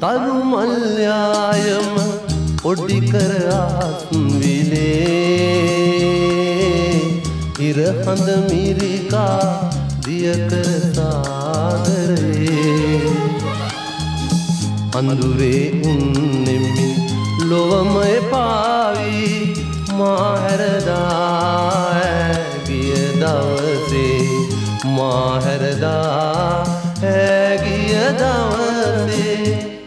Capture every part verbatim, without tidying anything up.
තරු මල්යායම පොඩි කර ආස්විලේ ඉර හඳ මිරිකා දිය කර සාගරේ අඳුරේ උන්නෙමි ලොවම එපාවි මා හැරදා ගිය දවසේ මා හැරදා ගිය දවසේ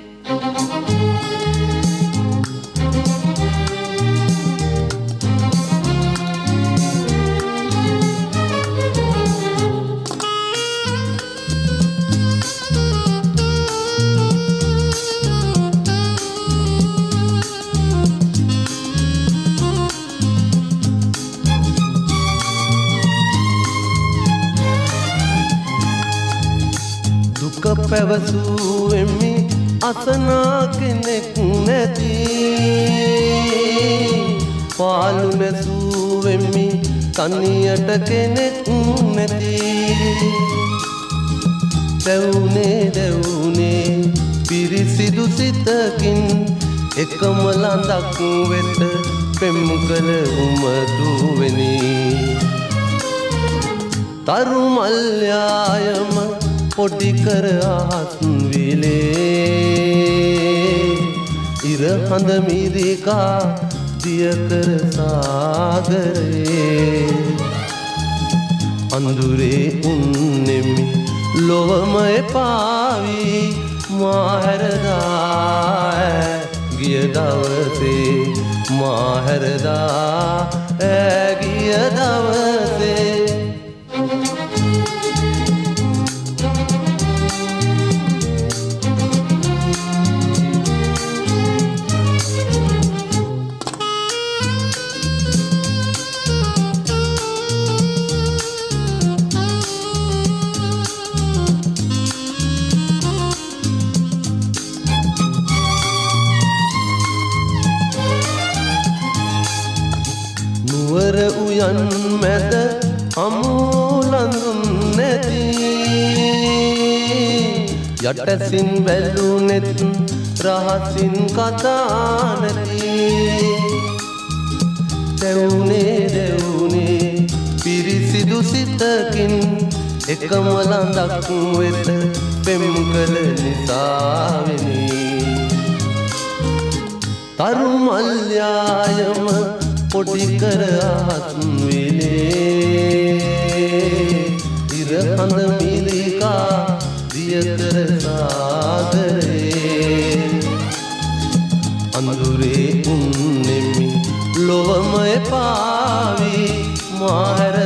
දුක පැවසුවෙමි අසනා කෙනෙක් නැති පාලු නැසුවෙමි තනියට කෙනෙක් නැති දැවුනේ දැවුනේ පිරිසිදු සිතකින් එකම ලඳක් වෙත පෙම් කළ උමදුවෙනි තරු මල්යායම පොඩි කර ආස්විලේ ඉර හඳ මිරිකා දිය කර සාගරේ අඳුරේ උන්නෙමි ලොවම එපාවි මා හැරදා ගිය දවසේ මා හැරදා ගිය දවසේ නුවර උයන් මැද අමුලඳුන් නැති යටසින් බැලුනෙත් රහසින් කතා නැති දැවුනේ දැවුනේ පිරිසිදු සිතකින් එකම ලඳක් වෙත පෙම් කළ නිසාවෙනි තරු මල්යායම පොඩි කර ආස්විලේ ඉර හඳ මිරිකා දිය කර සාගරේ අඳුරේ උන්නෙමි ලොවම එපාවි මා